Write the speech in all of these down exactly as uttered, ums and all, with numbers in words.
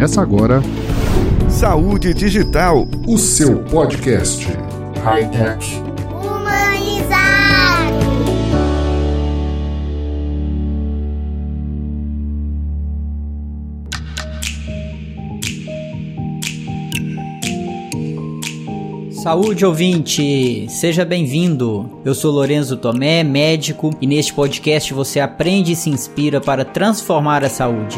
Começa agora Saúde Digital, o seu podcast High-Tech Humanizar. Saúde, ouvinte! Seja bem-vindo! Eu sou Lorenzo Tomé, médico, e neste podcast você aprende e se inspira para transformar a saúde.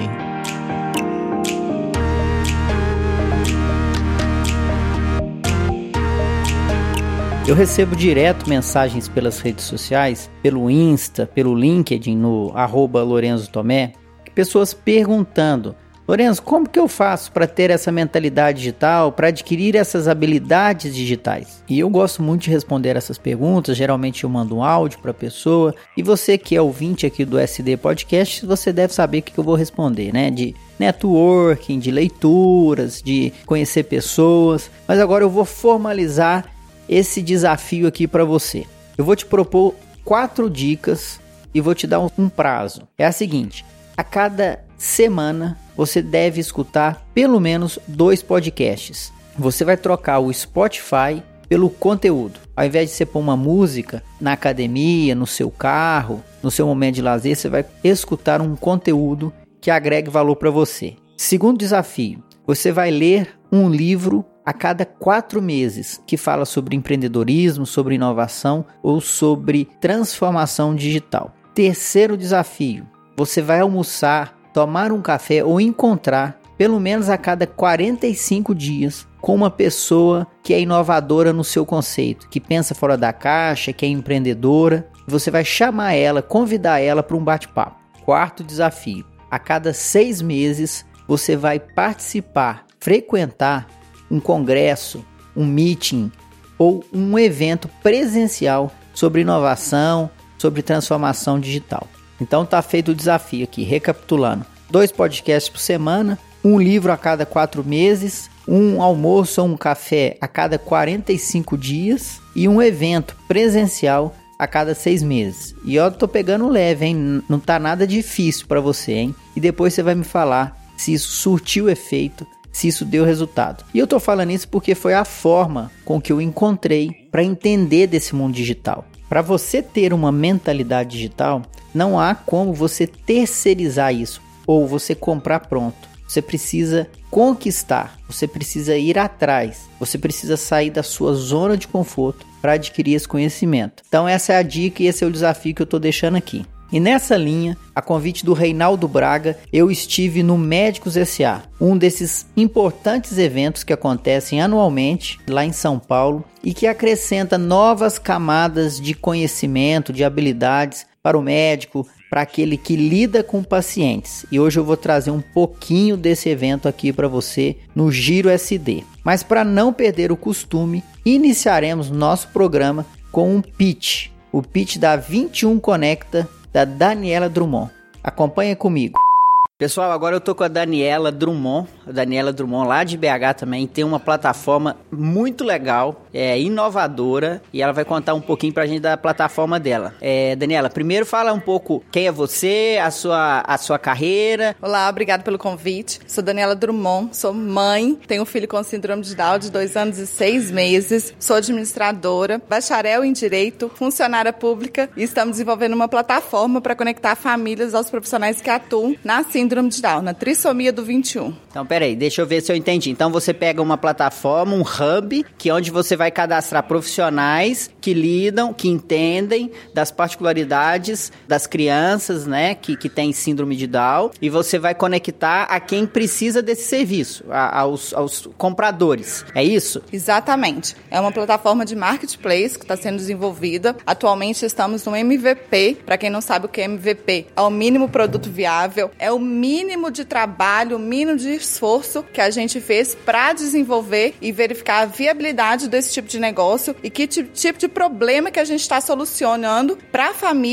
Eu recebo direto mensagens pelas redes sociais, pelo Insta, pelo LinkedIn, no arroba Lorenzo Tomé, pessoas perguntando: Lorenzo, como que eu faço para ter essa mentalidade digital, para adquirir essas habilidades digitais? E eu gosto muito de responder essas perguntas. Geralmente eu mando um áudio para a pessoa, e você que é ouvinte aqui do S D Podcast, você deve saber o que eu vou responder, né? De networking, de leituras, de conhecer pessoas. Mas agora eu vou formalizar esse desafio aqui para você. Eu vou te propor quatro dicas e vou te dar um, um prazo. É a seguinte: a cada semana você deve escutar pelo menos dois podcasts. Você vai trocar o Spotify pelo conteúdo. Ao invés de você pôr uma música na academia, no seu carro, no seu momento de lazer, você vai escutar um conteúdo que agregue valor para você. Segundo desafio: você vai ler um livro a cada quatro meses que fala sobre empreendedorismo, sobre inovação ou sobre transformação digital. Terceiro desafio: você vai almoçar, tomar um café ou encontrar pelo menos a cada quarenta e cinco dias com uma pessoa que é inovadora no seu conceito, que pensa fora da caixa, que é empreendedora. Você vai chamar ela, convidar ela para um bate-papo. Quarto desafio: a cada seis meses você vai participar, frequentar um congresso, um meeting ou um evento presencial sobre inovação, sobre transformação digital. Então tá feito o desafio aqui, recapitulando: dois podcasts por semana, um livro a cada quatro meses, um almoço ou um café a cada quarenta e cinco dias e um evento presencial a cada seis meses. E eu tô pegando leve, hein? Não tá nada difícil para você, hein? E depois você vai me falar se isso surtiu efeito, se isso deu resultado. E eu tô falando isso porque foi a forma com que eu encontrei para entender desse mundo digital. Para você ter uma mentalidade digital, não há como você terceirizar isso ou você comprar pronto. Você precisa conquistar, você precisa ir atrás, você precisa sair da sua zona de conforto para adquirir esse conhecimento. Então essa é a dica e esse é o desafio que eu estou deixando aqui. E nessa linha, a convite do Reinaldo Braga, eu estive no Médicos S A, um desses importantes eventos que acontecem anualmente lá em São Paulo e que acrescenta novas camadas de conhecimento, de habilidades para o médico, para aquele que lida com pacientes. E hoje eu vou trazer um pouquinho desse evento aqui para você no Giro S D. Mas para não perder o costume, iniciaremos nosso programa com um pitch. O pitch da vinte e um Conecta, da Daniela Drummond. Acompanha comigo. Pessoal, agora eu tô com a Daniela Drummond, a Daniela Drummond lá de B H também, tem uma plataforma muito legal, é inovadora, e ela vai contar um pouquinho pra gente da plataforma dela. É, Daniela, primeiro fala um pouco quem é você, a sua, a sua carreira. Olá, obrigado pelo convite. Sou Daniela Drummond, sou mãe, tenho um filho com síndrome de Down de dois anos e seis meses, sou administradora, bacharel em Direito, funcionária pública, e estamos desenvolvendo uma plataforma para conectar famílias aos profissionais que atuam na síndrome de Down, na trissomia do vinte e um. Então, peraí, deixa eu ver se eu entendi. Então, você pega uma plataforma, um hub, que é onde você vai cadastrar profissionais que lidam, que entendem das particularidades das crianças, né, que, que têm síndrome de Down, e você vai conectar a quem precisa desse serviço, a, aos, aos compradores. É isso? Exatamente. É uma plataforma de marketplace que está sendo desenvolvida. Atualmente estamos no M V P. Para quem não sabe o que é M V P, é o mínimo produto viável, é o mínimo de trabalho, o mínimo de esforço que a gente fez para desenvolver e verificar a viabilidade desse tipo de negócio e que tipo de problema que a gente está solucionando para a família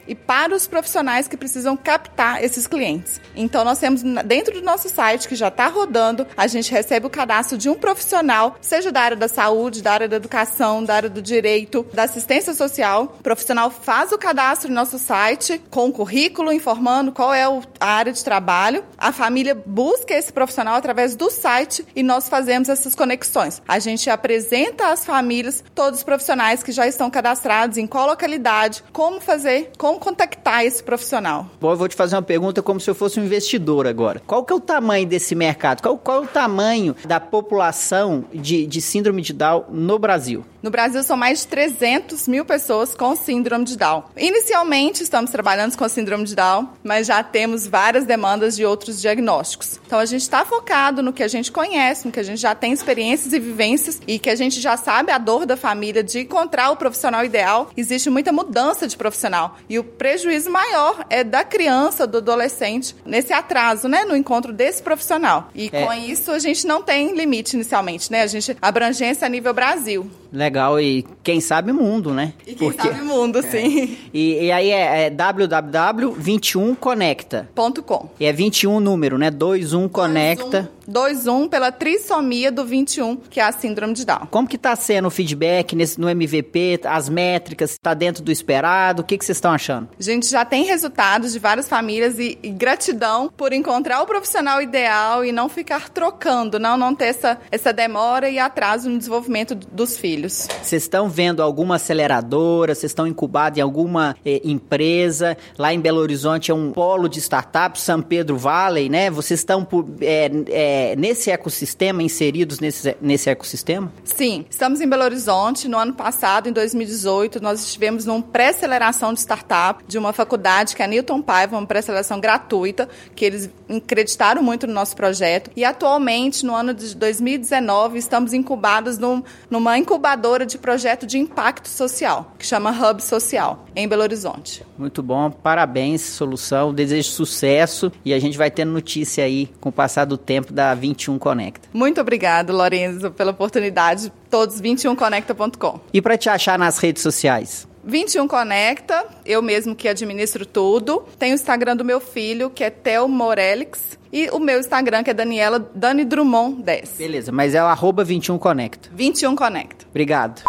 e para os profissionais que precisam captar esses clientes. Então, nós temos dentro do nosso site, que já está rodando, a gente recebe o cadastro de um profissional, seja da área da saúde, da área da educação, da área do direito, da assistência social. O profissional faz o cadastro no nosso site, com o currículo, informando qual é a área de trabalho. A família busca esse profissional através do site e nós fazemos essas conexões. A gente apresenta às famílias todos os profissionais que já estão cadastrados, em qual localidade, como fazer, como contactar esse profissional. Bom, eu vou te fazer uma pergunta como se eu fosse um investidor agora. Qual que é o tamanho desse mercado? Qual, qual é o tamanho da população de, de síndrome de Down no Brasil? No Brasil, são mais de trezentas mil pessoas com síndrome de Down. Inicialmente, estamos trabalhando com síndrome de Down, mas já temos várias demandas de outros diagnósticos. Então, a gente está focado no que a gente conhece, no que a gente já tem experiências e vivências e que a gente já sabe a dor da família de encontrar o profissional ideal. Existe muita mudança de profissional e o prejuízo maior é da criança, do adolescente, nesse atraso, né, no encontro desse profissional. E é. com isso, a gente não tem limite inicialmente, né? A gente abrangência a nível Brasil. Legal, e quem sabe mundo, né? E quem Porque... sabe mundo, sim. É. E, e aí é, é w w w ponto vinte e um conecta ponto com. E é vinte e um número, né? vinte e um conecta. vinte e um pela trissomia do vinte e um, que é a síndrome de Down. Como que tá sendo o feedback nesse, no M V P, as métricas, tá dentro do esperado? O que que vocês estão achando? A gente já tem resultados de várias famílias e, e gratidão por encontrar o profissional ideal e não ficar trocando, não, não ter essa, essa demora e atraso no desenvolvimento dos filhos. Vocês estão vendo alguma aceleradora, vocês estão incubados em alguma eh, empresa? Lá em Belo Horizonte é um polo de startups, São Pedro Valley, né? Vocês estão por, é, é, nesse ecossistema, inseridos nesse, nesse ecossistema? Sim, estamos em Belo Horizonte. No ano passado, em dois mil e dezoito, nós estivemos numa pré-aceleração de startup de uma faculdade que é a Newton Paiva, uma pré-aceleração gratuita, que eles acreditaram muito no nosso projeto. E atualmente, no ano de dois mil e dezenove, estamos incubados num, numa incubadora de projeto de impacto social, que chama Hub Social, em Belo Horizonte. Muito bom, parabéns, solução, desejo sucesso e a gente vai tendo notícia aí com o passar do tempo da vinte e um Conecta. Muito obrigado, Lorenzo, pela oportunidade, todos vinte e um conecta ponto com. E para te achar nas redes sociais? vinte e um Conecta, eu mesmo que administro tudo. Tem o Instagram do meu filho, que é Theo Morelix, e o meu Instagram, que é Daniela Dani Drummond dez. Beleza, mas é o arroba vinte e um Conecta. vinte e um Conecta. Obrigado.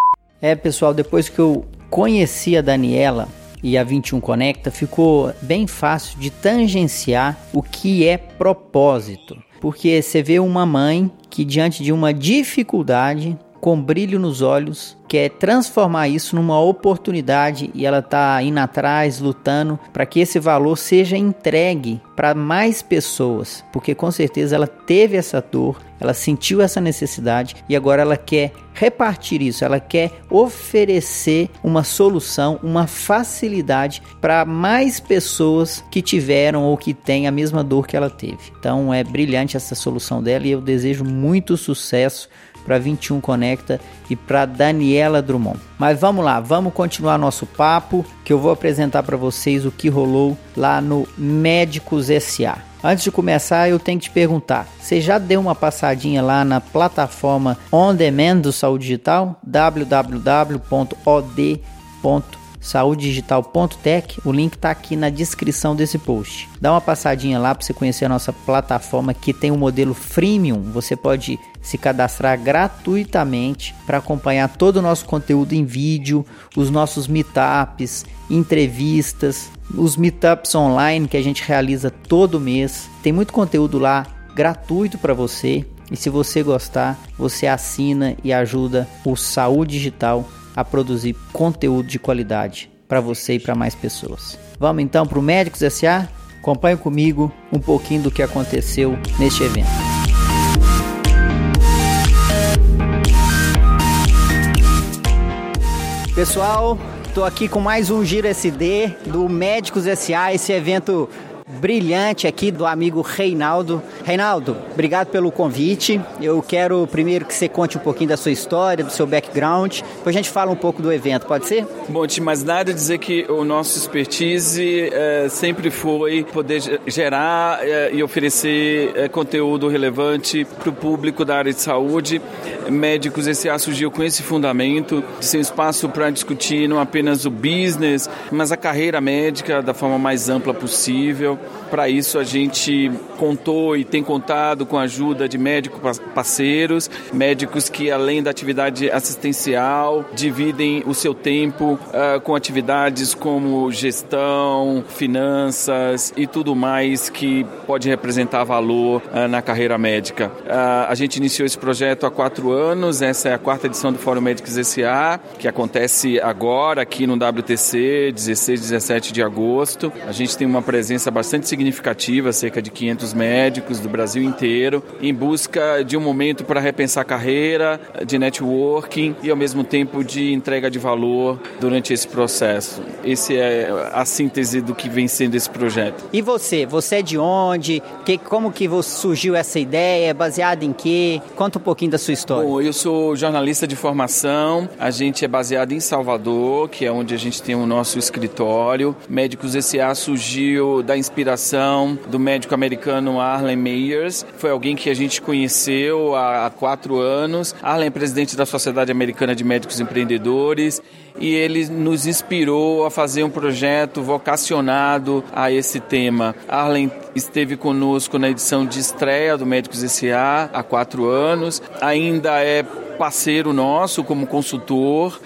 É, pessoal, depois que eu conheci a Daniela e a vinte e um Conecta, ficou bem fácil de tangenciar o que é propósito. Porque você vê uma mãe que, diante de uma dificuldade, com brilho nos olhos, quer transformar isso numa oportunidade e ela está indo atrás, lutando para que esse valor seja entregue para mais pessoas, porque com certeza ela teve essa dor, ela sentiu essa necessidade e agora ela quer repartir isso, ela quer oferecer uma solução, uma facilidade para mais pessoas que tiveram ou que têm a mesma dor que ela teve. Então é brilhante essa solução dela e eu desejo muito sucesso para vinte e um Conecta e para Daniela Drummond. Mas vamos lá, vamos continuar nosso papo, que eu vou apresentar para vocês o que rolou lá no Médicos S A. Antes de começar, eu tenho que te perguntar, você já deu uma passadinha lá na plataforma On Demand do Saúde Digital? w w w ponto o d ponto saúde digital ponto tech, o link está aqui na descrição desse post. Dá uma passadinha lá para você conhecer a nossa plataforma que tem um modelo freemium. Você pode se cadastrar gratuitamente para acompanhar todo o nosso conteúdo em vídeo, os nossos meetups, entrevistas, os meetups online que a gente realiza todo mês. Tem muito conteúdo lá gratuito para você e se você gostar, você assina e ajuda o Saúde Digital a produzir conteúdo de qualidade para você e para mais pessoas. Vamos então para o Médicos S A? Acompanhe comigo um pouquinho do que aconteceu neste evento. Pessoal, estou aqui com mais um Giro S D do Médicos S A, esse evento brilhante aqui do amigo Reinaldo. Reinaldo, obrigado pelo convite. Eu quero primeiro que você conte um pouquinho da sua história, do seu background, depois a gente fala um pouco do evento, pode ser? Bom, antes de mais nada, dizer que o nosso expertise é, sempre foi poder gerar é, e oferecer é, conteúdo relevante para o público da área de saúde. Médicos S A surgiu com esse fundamento de ser um espaço para discutir não apenas o business, mas a carreira médica da forma mais ampla possível. Para isso a gente contou e tem contado com a ajuda de médicos parceiros, médicos que além da atividade assistencial dividem o seu tempo uh, com atividades como gestão, finanças e tudo mais que pode representar valor uh, na carreira médica. Uh, a gente iniciou esse projeto há quatro anos, essa é a quarta edição do Fórum Médicos S A, que acontece agora aqui no W T C, dezesseis e dezessete de agosto. A gente tem uma presença bastante significativa, cerca de quinhentos médicos do Brasil inteiro, em busca de um momento para repensar a carreira, de networking e ao mesmo tempo de entrega de valor durante esse processo. Esse é a síntese do que vem sendo esse projeto. E você? Você é de onde? Que, como que surgiu essa ideia? Baseada em quê? Conta um pouquinho da sua história. Bom, eu sou jornalista de formação. A gente é baseado em Salvador, que é onde a gente tem o nosso escritório. Médicos S A surgiu da inspiração do médico americano Arlen Meyers. Foi alguém que a gente conheceu há, há quatro anos. Arlen é presidente da Sociedade Americana de Médicos Empreendedores e ele nos inspirou a fazer um projeto vocacionado a esse tema. Arlen esteve conosco na edição de estreia do Médicos S A há quatro anos. Ainda é parceiro nosso como consultor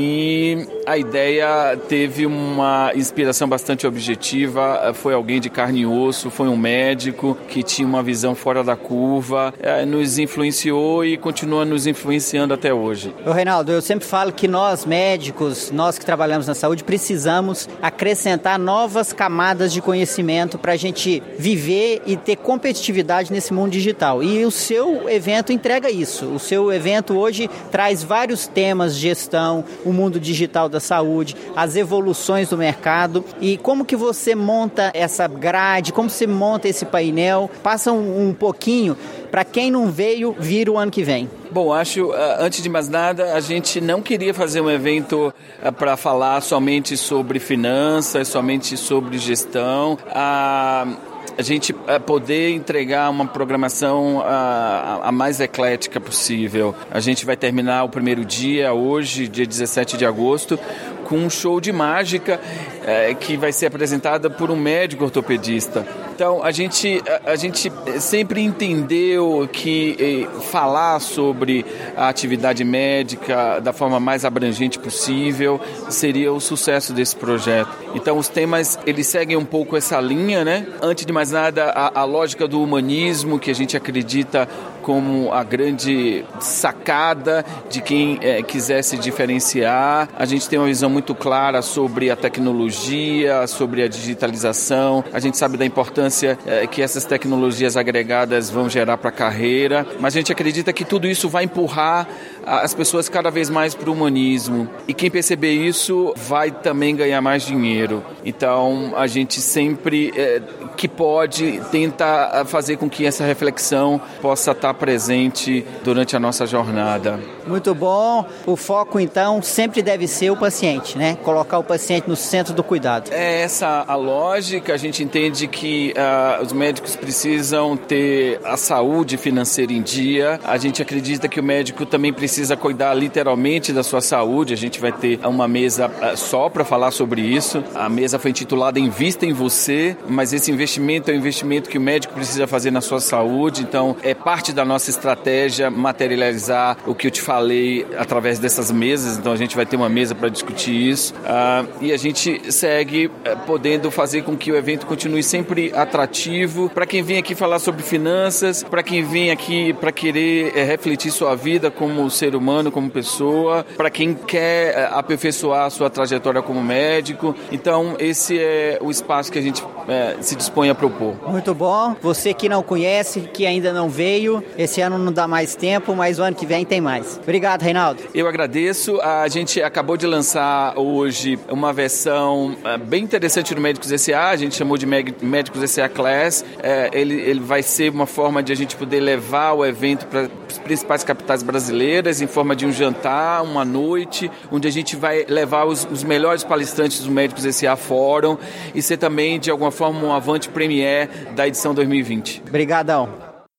e a ideia teve uma inspiração bastante objetiva, foi alguém de carne e osso, foi um médico que tinha uma visão fora da curva, nos influenciou e continua nos influenciando até hoje. Ô Reinaldo, eu sempre falo que nós médicos, nós que trabalhamos na saúde, precisamos acrescentar novas camadas de conhecimento para a gente viver e ter competitividade nesse mundo digital. E o seu evento entrega isso. O seu evento hoje traz vários temas, gestão, o mundo digital da saúde, as evoluções do mercado e como que você monta essa grade, como você monta esse painel. Passa um, um pouquinho para quem não veio vir o ano que vem. Bom, acho, antes de mais nada, a gente não queria fazer um evento para falar somente sobre finanças, somente sobre gestão. A, a gente poder entregar uma programação a, a mais eclética possível. A gente vai terminar o primeiro dia, hoje, dia dezessete de agosto, com um show de mágica é, que vai ser apresentada por um médico ortopedista. Então, a gente, a, a gente sempre entendeu que eh, falar sobre a atividade médica da forma mais abrangente possível seria o sucesso desse projeto. Então, os temas, eles seguem um pouco essa linha, né? Antes de mais nada, a, a lógica do humanismo, que a gente acredita como a grande sacada de quem é, quiser se diferenciar. A gente tem uma visão muito clara sobre a tecnologia, sobre a digitalização. A gente sabe da importância é, que essas tecnologias agregadas vão gerar para a carreira, mas a gente acredita que tudo isso vai empurrar as pessoas cada vez mais para o humanismo. E quem perceber isso vai também ganhar mais dinheiro. Então, a gente sempre é, que pode tenta fazer com que essa reflexão possa estar presente durante a nossa jornada. Muito bom. O foco, então, sempre deve ser o paciente, né? Colocar o paciente no centro do cuidado. É essa a lógica. A gente entende que uh, os médicos precisam ter a saúde financeira em dia. A gente acredita que o médico também precisa cuidar literalmente da sua saúde. A gente vai ter uma mesa uh, só para falar sobre isso. A mesa foi intitulada Invista em Você, mas esse investimento é um investimento que o médico precisa fazer na sua saúde. Então, é parte da nossa estratégia materializar o que eu te falei através dessas mesas. Então, a gente vai ter uma mesa para discutir isso. Uh, e a gente segue uh, podendo fazer com que o evento continue sempre atrativo para quem vem aqui falar sobre finanças, para quem vem aqui para querer uh, refletir sua vida como ser humano, como pessoa, para quem quer uh, aperfeiçoar a sua trajetória como médico. Então, esse é o espaço que a gente uh, se dispõe a propor. Muito bom. Você que não conhece, que ainda não veio, esse ano não dá mais tempo, mas o ano que vem tem mais. Obrigado, Reinaldo. Eu agradeço. A gente acabou de lançar hoje uma versão Então, é bem interessante no Médicos S A, a gente chamou de Médicos S A Class. É, ele, ele vai ser uma forma de a gente poder levar o evento para as principais capitais brasileiras em forma de um jantar, uma noite, onde a gente vai levar os, os melhores palestrantes do Médicos S A Fórum e ser também, de alguma forma, um avante premier da edição dois mil e vinte. Obrigadão.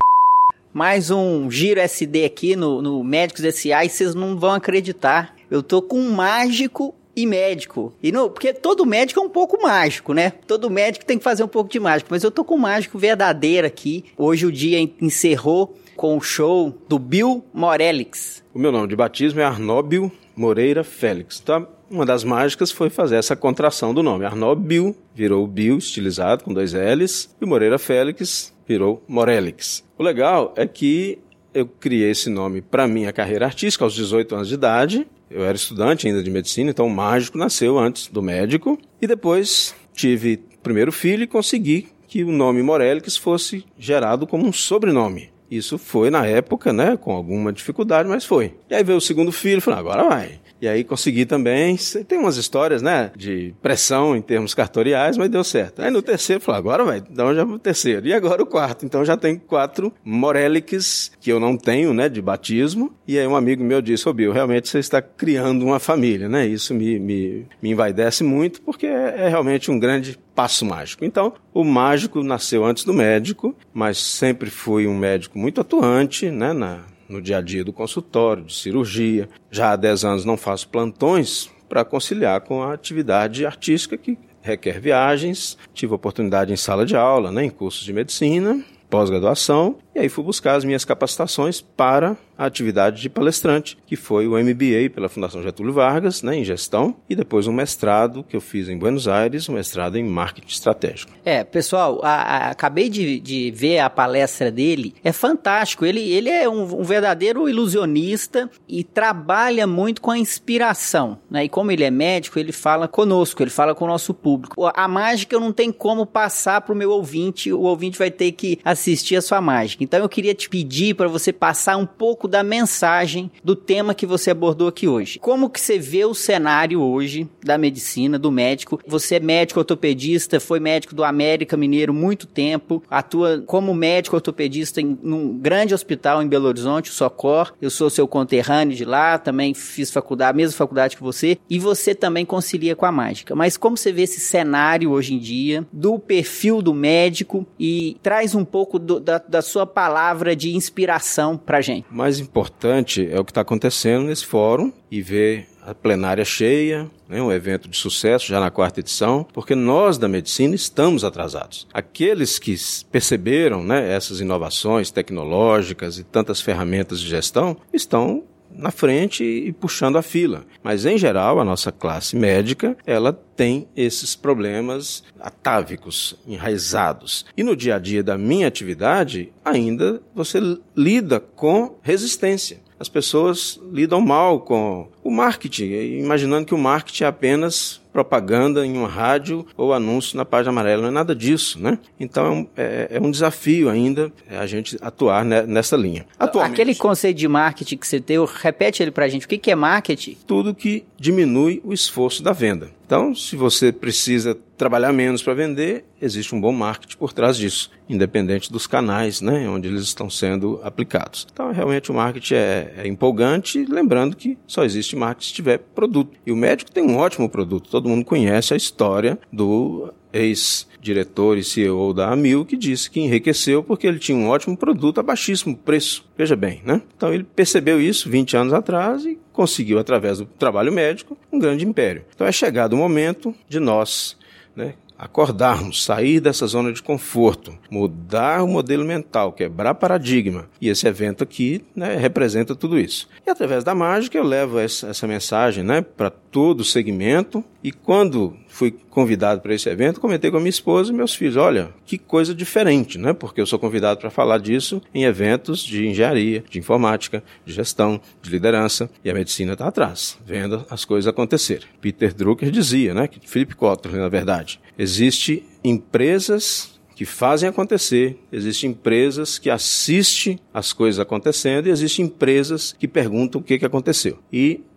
Mais um Giro S D aqui no, no Médicos S A e vocês não vão acreditar. Eu tô com um mágico e médico. E não, porque todo médico é um pouco mágico, né? Todo médico tem que fazer um pouco de mágico. Mas eu tô com um mágico verdadeiro aqui. Hoje o dia encerrou com o show do Bill Morelix. O meu nome de batismo é Arnóbio Moreira Félix. Então, uma das mágicas foi fazer essa contração do nome. Arnóbio virou Bill, estilizado, com dois L's. E Moreira Félix virou Morelix. O legal é que eu criei esse nome para minha carreira artística aos dezoito anos de idade. Eu era estudante ainda de medicina, então o mágico nasceu antes do médico. E depois tive o primeiro filho e consegui que o nome Morelix fosse gerado como um sobrenome. Isso foi na época, né, com alguma dificuldade, mas foi. E aí veio o segundo filho, falei, agora vai. E aí consegui também, tem umas histórias, né, de pressão em termos cartoriais, mas deu certo. Aí no terceiro, falei, agora vai, então já o terceiro. E agora o quarto, então já tem quatro Morelix, que eu não tenho, né, de batismo. E aí um amigo meu disse, ô Bill, realmente você está criando uma família, né, isso me, me, me envaidece muito, porque é, é realmente um grande passo mágico. Então, o mágico nasceu antes do médico, mas sempre fui um médico muito atuante, né, na... no dia a dia do consultório, de cirurgia. Já há dez anos não faço plantões para conciliar com a atividade artística que requer viagens. Tive oportunidade em sala de aula, né, em cursos de medicina, pós-graduação, e aí fui buscar as minhas capacitações para a atividade de palestrante, que foi o M B A pela Fundação Getúlio Vargas, né, em gestão, e depois um mestrado que eu fiz em Buenos Aires, um mestrado em marketing estratégico. É, pessoal, a, a, acabei de, de ver a palestra dele, é fantástico, ele, ele é um, um verdadeiro ilusionista e trabalha muito com a inspiração, né, e como ele é médico, ele fala conosco, ele fala com o nosso público. A mágica eu não tenho como passar para o meu ouvinte, o ouvinte vai ter que assistir a sua mágica. Então eu queria te pedir para você passar um pouco da mensagem do tema que você abordou aqui hoje. Como que você vê o cenário hoje da medicina, do médico? Você é médico ortopedista, foi médico do América Mineiro muito tempo, atua como médico ortopedista em um grande hospital em Belo Horizonte, o Socor. Eu sou seu conterrâneo de lá, também fiz faculdade, a mesma faculdade que você, e você também concilia com a mágica. Mas como você vê esse cenário hoje em dia, do perfil do médico, e traz um pouco do, da, da sua palavra de inspiração pra gente. O mais importante é o que está acontecendo nesse fórum e ver a plenária cheia, né, um evento de sucesso já na quarta edição, porque nós da medicina estamos atrasados. Aqueles que perceberam, né, essas inovações tecnológicas e tantas ferramentas de gestão estão na frente e puxando a fila. Mas, em geral, a nossa classe médica, ela tem esses problemas atávicos, enraizados. E no dia a dia da minha atividade, ainda você lida com resistência. As pessoas lidam mal com o marketing, imaginando que o marketing é apenas propaganda em uma rádio ou anúncio na página amarela. Não é nada disso, né? Então é um, é, é um desafio ainda a gente atuar ne, nessa linha. Atualmente, aquele conceito de marketing que você deu, repete ele pra gente. O que, que é marketing? Tudo que diminui o esforço da venda. Então, se você precisa trabalhar menos para vender, existe um bom marketing por trás disso, independente dos canais, né, onde eles estão sendo aplicados. Então, realmente o marketing é, é empolgante, lembrando que só existe marketing se tiver produto. E o médico tem um ótimo produto. Todo mundo conhece a história do ex-diretor e C E O da Amil, que disse que enriqueceu porque ele tinha um ótimo produto a baixíssimo preço. Veja bem, né? Então ele percebeu isso vinte anos atrás e conseguiu, através do trabalho médico, um grande império. Então é chegado o momento de nós, né, acordarmos, sair dessa zona de conforto, mudar o modelo mental, quebrar paradigma. E esse evento aqui, né, representa tudo isso. E através da mágica eu levo essa, essa mensagem, né, para todo o segmento. E quando fui convidado para esse evento, comentei com a minha esposa e meus filhos, olha, que coisa diferente, né? Porque eu sou convidado para falar disso em eventos de engenharia, de informática, de gestão, de liderança, e a medicina está atrás, vendo as coisas acontecerem. Peter Drucker dizia, né, que Philip Kotler, na verdade, existe empresas que fazem acontecer, existem empresas que assistem as coisas acontecendo e existem empresas que perguntam o que, que aconteceu. E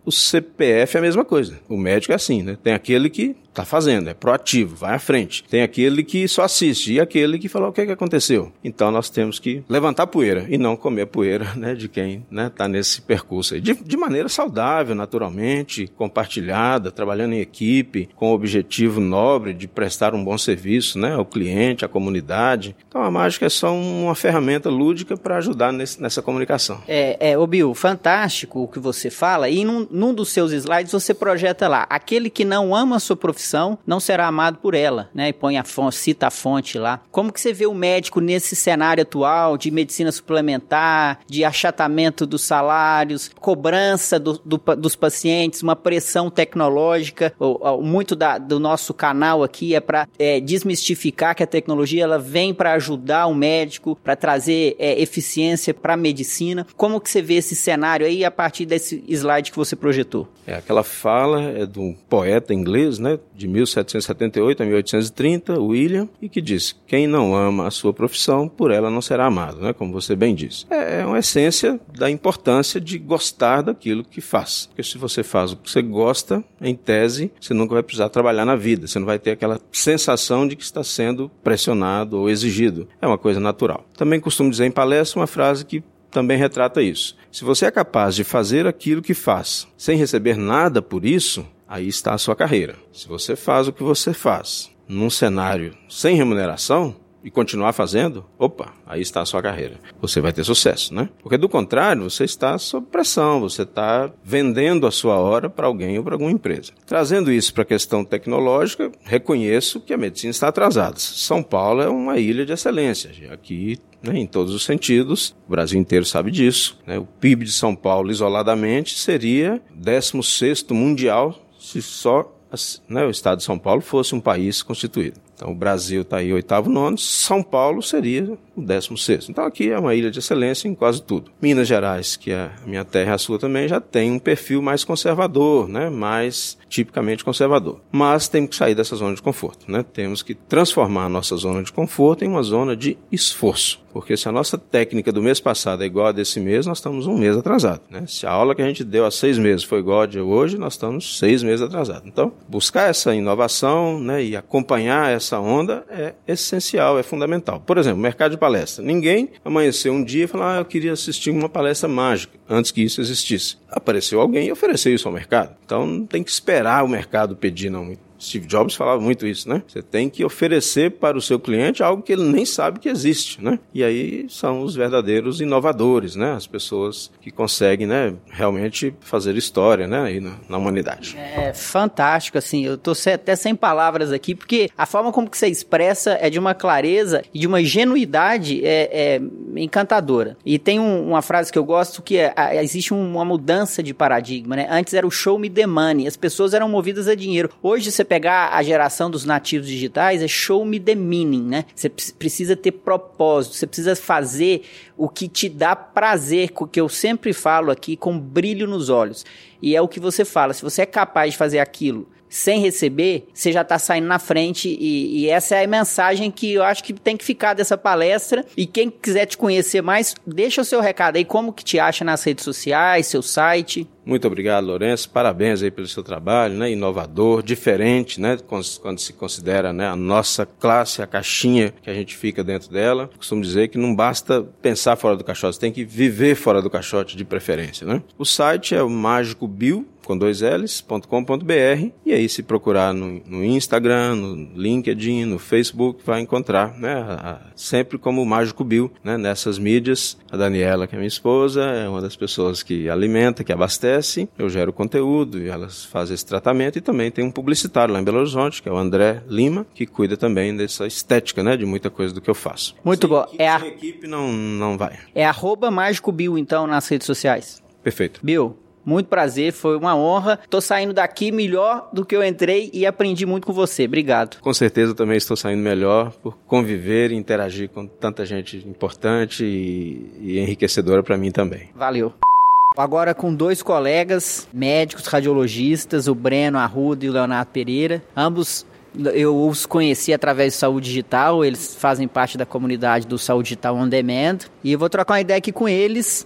O C P F é a mesma coisa. O médico é assim, né? Tem aquele que está fazendo, é proativo, vai à frente. Tem aquele que só assiste e aquele que fala o que, é que aconteceu. Então nós temos que levantar poeira e não comer poeira, né, de quem está, né, nesse percurso aí. De, de maneira saudável, naturalmente, compartilhada, trabalhando em equipe, com o objetivo nobre de prestar um bom serviço, né, ao cliente, à comunidade. Então a mágica é só uma ferramenta lúdica para ajudar nesse, nessa comunicação. É, é, ô Bill, fantástico o que você fala, e num, num dos seus slides você projeta lá, aquele que não ama a sua profissão não será amado por ela, né? E põe a fonte, cita a fonte lá. Como que você vê o médico nesse cenário atual de medicina suplementar, de achatamento dos salários, cobrança do, do, dos pacientes, uma pressão tecnológica? Ou, ou, muito da, do nosso canal aqui é para é, desmistificar que a tecnologia ela vem para ajudar o médico, para trazer é, eficiência para a medicina. Como que você vê esse cenário aí a partir desse slide que você projetou? É, aquela fala é de um poeta inglês, né? De mil setecentos e setenta e oito a mil oitocentos e trinta, William, e que diz: quem não ama a sua profissão, por ela não será amado, né? Como você bem disse. É uma essência da importância de gostar daquilo que faz. Porque se você faz o que você gosta, em tese, você nunca vai precisar trabalhar na vida. Você não vai ter aquela sensação de que está sendo pressionado ou exigido. É uma coisa natural. Também costumo dizer em palestra uma frase que também retrata isso. Se você é capaz de fazer aquilo que faz, sem receber nada por isso, aí está a sua carreira. Se você faz o que você faz num cenário sem remuneração e continuar fazendo, opa, aí está a sua carreira. Você vai ter sucesso, né? Porque do contrário, você está sob pressão, você está vendendo a sua hora para alguém ou para alguma empresa. Trazendo isso para a questão tecnológica, reconheço que a medicina está atrasada. São Paulo é uma ilha de excelência. Aqui, né, em todos os sentidos, o Brasil inteiro sabe disso, né? O P I B de São Paulo, isoladamente, seria décimo sexto mundial se só, né, o estado de São Paulo fosse um país constituído. Então o Brasil está aí oitavo, nono, São Paulo seria o décimo sexto. Então aqui é uma ilha de excelência em quase tudo. Minas Gerais, que é a minha terra e a sua também, já tem um perfil mais conservador, né? Mais tipicamente conservador. Mas temos que sair dessa zona de conforto, né? Temos que transformar a nossa zona de conforto em uma zona de esforço. Porque se a nossa técnica do mês passado é igual a desse mês, nós estamos um mês atrasado, né? Se a aula que a gente deu há seis meses foi igual a de hoje, nós estamos seis meses atrasados. Então, buscar essa inovação, né, e acompanhar essa Essa onda é essencial, é fundamental. Por exemplo, mercado de palestra. Ninguém amanheceu um dia e falou: ah, eu queria assistir uma palestra mágica, antes que isso existisse. Apareceu alguém e ofereceu isso ao mercado. Então não tem que esperar o mercado pedir, não. Steve Jobs falava muito isso, né? Você tem que oferecer para o seu cliente algo que ele nem sabe que existe, né? E aí são os verdadeiros inovadores, né? As pessoas que conseguem, né, realmente fazer história, né, aí na, na humanidade. É fantástico, assim, eu tô até sem palavras aqui, porque a forma como que você expressa é de uma clareza e de uma genuidade é, é encantadora. E tem um, uma frase que eu gosto que é, a, existe uma mudança de paradigma, né? Antes era o show me the money, as pessoas eram movidas a dinheiro. Hoje você pegar a geração dos nativos digitais, é show me the meaning, né? Você precisa ter propósito, você precisa fazer o que te dá prazer, que eu sempre falo aqui, com brilho nos olhos. E é o que você fala, se você é capaz de fazer aquilo sem receber, você já está saindo na frente e, e essa é a mensagem que eu acho que tem que ficar dessa palestra. E quem quiser te conhecer mais, deixa o seu recado aí, como que te acha nas redes sociais, seu site. Muito obrigado, Lourenço. Parabéns aí pelo seu trabalho, né? Inovador, diferente, né? Quando se considera, né, a nossa classe, a caixinha que a gente fica dentro dela. Costumo dizer que não basta pensar fora do caixote, você tem que viver fora do caixote de preferência, né? O site é o mágico bill, com dois L's, ponto com ponto b r, e aí se procurar no, no Instagram, no LinkedIn, no Facebook, vai encontrar, né, a, a, sempre como Mágico Bill, né, nessas mídias. A Daniela, que é minha esposa, é uma das pessoas que alimenta, que abastece, eu gero conteúdo e elas fazem esse tratamento, e também tem um publicitário lá em Belo Horizonte, que é o André Lima, que cuida também dessa estética, né, de muita coisa do que eu faço. Muito bom. Sem, é a... sem equipe não, não vai. É arroba Mágico Bill, então, nas redes sociais. Perfeito. Bill, muito prazer, foi uma honra. Tô saindo daqui melhor do que eu entrei e aprendi muito com você. Obrigado. Com certeza também estou saindo melhor por conviver e interagir com tanta gente importante e, e enriquecedora para mim também. Valeu. Agora com dois colegas, médicos, radiologistas, o Breno Arruda e o Leonardo Pereira. Ambos eu os conheci através do Saúde Digital, eles fazem parte da comunidade do Saúde Digital On Demand. E eu vou trocar uma ideia aqui com eles.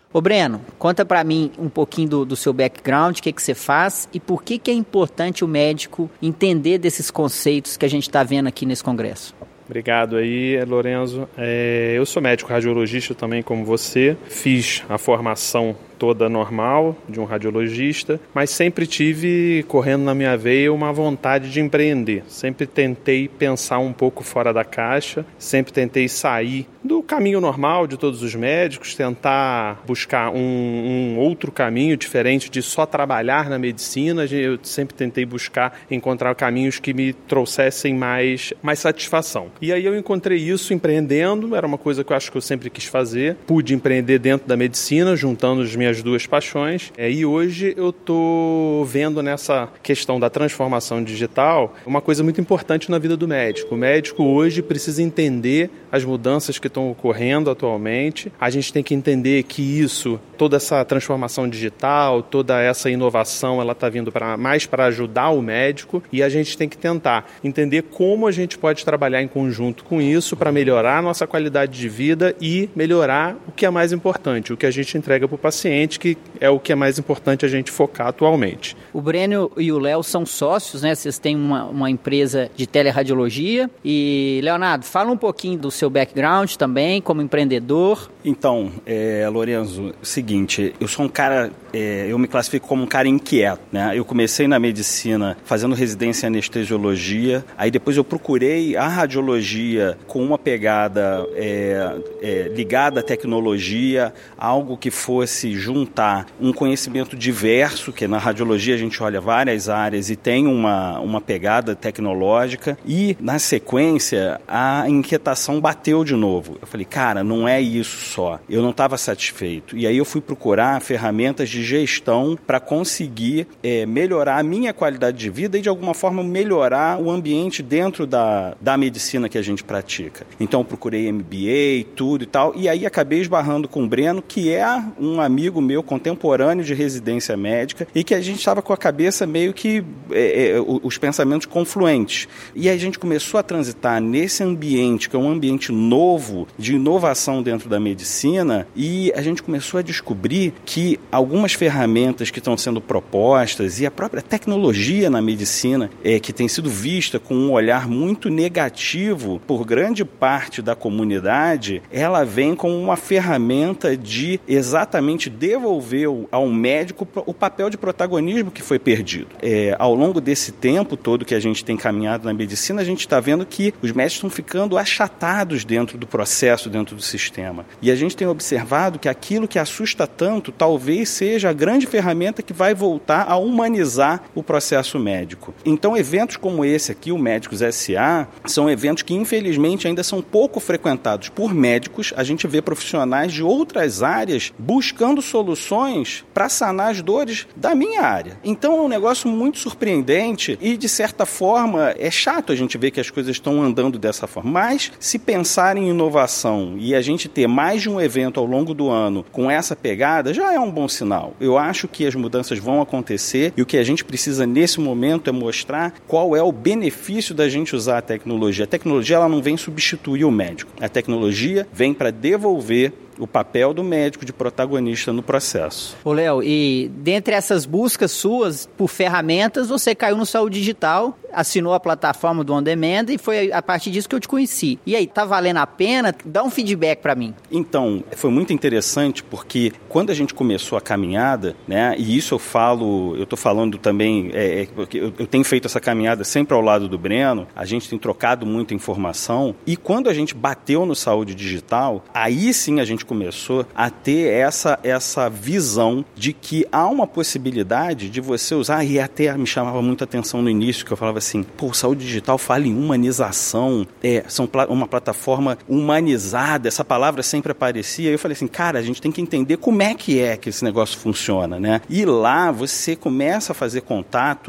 Ô Breno, conta pra mim um pouquinho do, do seu background, o que, que você faz e por que, que é importante o médico entender desses conceitos que a gente está vendo aqui nesse congresso. Obrigado aí, Lorenzo. É, eu sou médico radiologista também, como você. Fiz a formação toda normal de um radiologista, mas sempre tive correndo na minha veia uma vontade de empreender. Sempre tentei pensar um pouco fora da caixa, sempre tentei sair do caminho normal de todos os médicos, tentar buscar um, um outro caminho diferente de só trabalhar na medicina. Eu sempre tentei buscar encontrar caminhos que me trouxessem mais, mais satisfação. E aí eu encontrei isso empreendendo, era uma coisa que eu acho que eu sempre quis fazer. Pude empreender dentro da medicina, juntando as minhas as duas paixões, é, e hoje eu estou vendo nessa questão da transformação digital uma coisa muito importante na vida do médico. O médico hoje precisa entender as mudanças que estão ocorrendo atualmente. A gente tem que entender que isso, toda essa transformação digital, toda essa inovação, ela está vindo pra, mais para ajudar o médico, e a gente tem que tentar entender como a gente pode trabalhar em conjunto com isso para melhorar a nossa qualidade de vida e melhorar o que é mais importante, o que a gente entrega para o paciente, que é o que é mais importante a gente focar atualmente. O Breno e o Léo são sócios, né? Vocês têm uma, uma empresa de teleradiologia. E, Leonardo, fala um pouquinho do seu background também, como empreendedor. Então, é, Lorenzo, é o seguinte, eu sou um cara, é, eu me classifico como um cara inquieto, né? Eu comecei na medicina fazendo residência em anestesiologia, aí depois eu procurei a radiologia com uma pegada é, é, ligada à tecnologia, algo que fosse juntar um conhecimento diverso, que na radiologia a gente olha várias áreas e tem uma, uma pegada tecnológica, e na sequência a inquietação bateu de novo. Eu falei, cara, não é isso só, eu não estava satisfeito, e aí eu fui procurar ferramentas de gestão para conseguir é, melhorar a minha qualidade de vida e de alguma forma melhorar o ambiente dentro da, da medicina que a gente pratica. Então eu procurei M B A, tudo e tal, e aí acabei esbarrando com o Breno, que é um amigo meu contemporâneo de residência médica, e que a gente estava com a cabeça meio que é, é, os pensamentos confluentes. E aí a gente começou a transitar nesse ambiente, que é um ambiente novo, de inovação dentro da medicina, e a gente começou a descobrir que algumas ferramentas que estão sendo propostas e a própria tecnologia na medicina, é, que tem sido vista com um olhar muito negativo por grande parte da comunidade, ela vem como uma ferramenta de exatamente devolver ao médico o papel de protagonismo que foi perdido. É, ao longo desse tempo todo que a gente tem caminhado na medicina, a gente está vendo que os médicos estão ficando achatados dentro do processo, dentro do sistema. E a gente tem observado que aquilo que assusta tanto talvez seja a grande ferramenta que vai voltar a humanizar o processo médico. Então, eventos como esse aqui, o Médicos S A, são eventos que infelizmente ainda são pouco frequentados por médicos. A gente vê profissionais de outras áreas buscando soluções para sanar as dores da minha área. Então é um negócio muito surpreendente e, de certa forma, é chato a gente ver que as coisas estão andando dessa forma. Mas, se pensar em inovação e a gente ter mais de um evento ao longo do ano com essa pegada, já é um bom sinal. Eu acho que as mudanças vão acontecer e o que a gente precisa nesse momento é mostrar qual é o benefício da gente usar a tecnologia. A tecnologia, ela não vem substituir o médico. A tecnologia vem para devolver o papel do médico de protagonista no processo. Ô, Léo, e dentre essas buscas suas por ferramentas, você caiu no Saúde Digital, assinou a plataforma do On Demand e foi a partir disso que eu te conheci. E aí, tá valendo a pena? Dá um feedback para mim. Então, foi muito interessante porque quando a gente começou a caminhada, né, e isso eu falo, eu tô falando também, é, é, porque eu, eu tenho feito essa caminhada sempre ao lado do Breno, a gente tem trocado muita informação, e quando a gente bateu no Saúde Digital, aí sim a gente começou a ter essa, essa visão de que há uma possibilidade de você usar, e até me chamava muita atenção no início, que eu falava assim, pô, Saúde Digital fala em humanização, é, são pla- uma plataforma humanizada, essa palavra sempre aparecia, e eu falei assim, cara, a gente tem que entender como é que é que esse negócio funciona, né? E lá você começa a fazer contato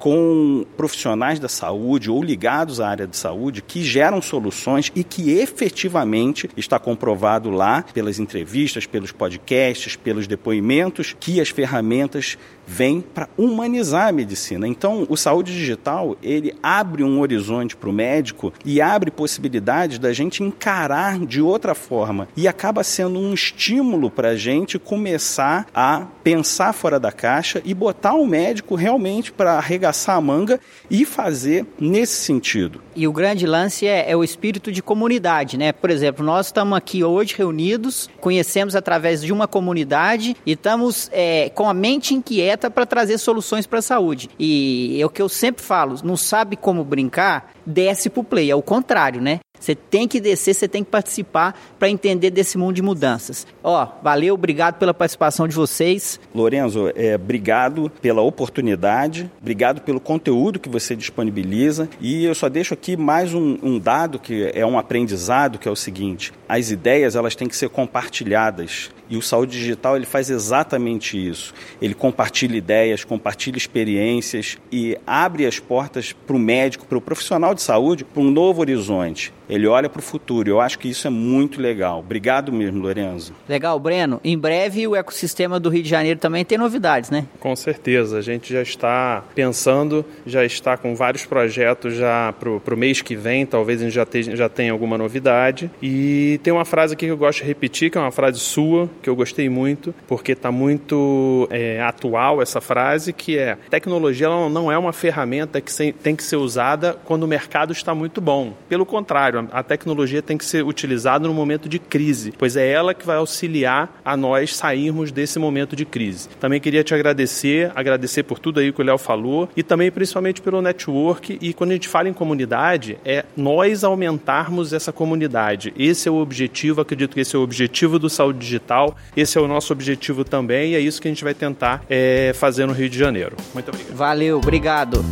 com profissionais da saúde ou ligados à área de saúde que geram soluções e que efetivamente está comprovado lá pelas entrevistas, pelos podcasts, pelos depoimentos, que as ferramentas vêm para humanizar a medicina. Então, o Saúde Digital, ele abre um horizonte para o médico e abre possibilidades da gente encarar de outra forma e acaba sendo um estímulo para a gente começar a pensar fora da caixa e botar o médico realmente para arregaçar a manga e fazer nesse sentido. E o grande lance é, é o espírito de comunidade, né? Por exemplo, nós estamos aqui hoje reunidos, conhecemos através de uma comunidade e estamos é, com a mente inquieta para trazer soluções para a saúde. E é o que eu sempre falo, não sabe como brincar, desce pro play, é o contrário, né? Você tem que descer, você tem que participar para entender desse mundo de mudanças. Ó, valeu, obrigado pela participação de vocês. Lorenzo, é, obrigado pela oportunidade, obrigado pelo conteúdo que você disponibiliza e eu só deixo aqui mais um, um dado que é um aprendizado, que é o seguinte: as ideias elas têm que ser compartilhadas e o Saúde Digital ele faz exatamente isso. Ele compartilha ideias, compartilha experiências e abre as portas para o médico, para o profissional de saúde, para um novo horizonte. Ele olha para o futuro. Eu acho que isso é muito legal. Obrigado mesmo, Lorenzo. Legal, Breno. Em breve o ecossistema do Rio de Janeiro também tem novidades, né? Com certeza. A gente já está pensando, já está com vários projetos já para o mês que vem. Talvez a gente já, te, já tenha alguma novidade. E tem uma frase aqui que eu gosto de repetir, que é uma frase sua, que eu gostei muito, porque está muito é, atual essa frase, que é: tecnologia ela não é uma ferramenta que se, tem que ser usada quando o mercado está muito bom. Pelo contrário, a tecnologia tem que ser utilizada no momento de crise, pois é ela que vai auxiliar a nós sairmos desse momento de crise. Também queria te agradecer, agradecer por tudo aí que o Léo falou e também principalmente pelo network. E quando a gente fala em comunidade, é nós aumentarmos essa comunidade. Esse é o objetivo, acredito que esse é o objetivo do Saúde Digital, esse é o nosso objetivo também e é isso que a gente vai tentar é, fazer no Rio de Janeiro. Muito obrigado. Valeu, obrigado.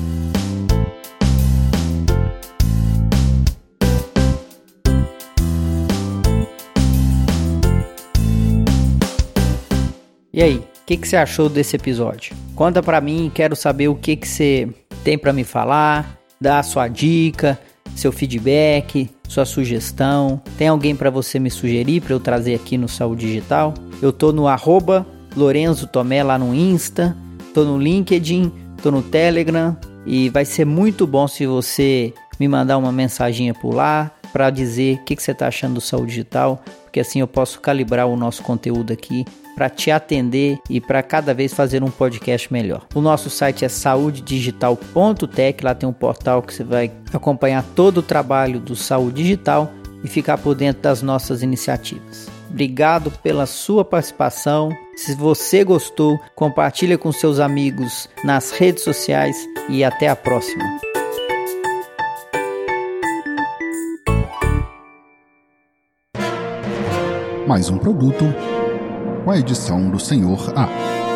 E aí, o que, que você achou desse episódio? Conta pra mim, quero saber o que, que você tem pra me falar, dá a sua dica, seu feedback, sua sugestão. Tem alguém pra você me sugerir pra eu trazer aqui no Saúde Digital? Eu tô no arroba Lorenzo Tomé lá no Insta, tô no LinkedIn, tô no Telegram e vai ser muito bom se você me mandar uma mensaginha por lá pra dizer o que, que você tá achando do Saúde Digital, porque assim eu posso calibrar o nosso conteúdo aqui para te atender e para cada vez fazer um podcast melhor. O nosso site é saúde digital ponto tech, lá tem um portal que você vai acompanhar todo o trabalho do Saúde Digital e ficar por dentro das nossas iniciativas. Obrigado pela sua participação. Se você gostou, compartilha com seus amigos nas redes sociais e até a próxima. Mais um produto com a edição do senhor A.